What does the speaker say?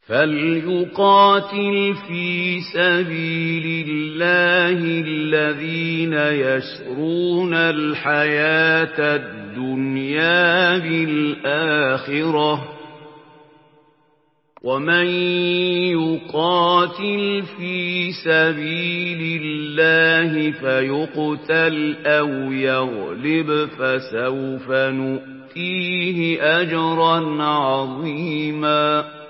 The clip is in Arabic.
فَلْيُقَاتِلْ فِي سَبِيلِ اللَّهِ الَّذِينَ يَشْرُونَ الْحَيَاةَ الدُّنْيَا بِالْآخِرَةِ ۖ وَمَن يُقَاتِلْ فِي سَبِيلِ اللَّهِ فَيُقْتَلْ أَوْ يَغْلِبْ فَسَوْفَ نُؤْتِيهِ أَجْرًا عَظِيمًا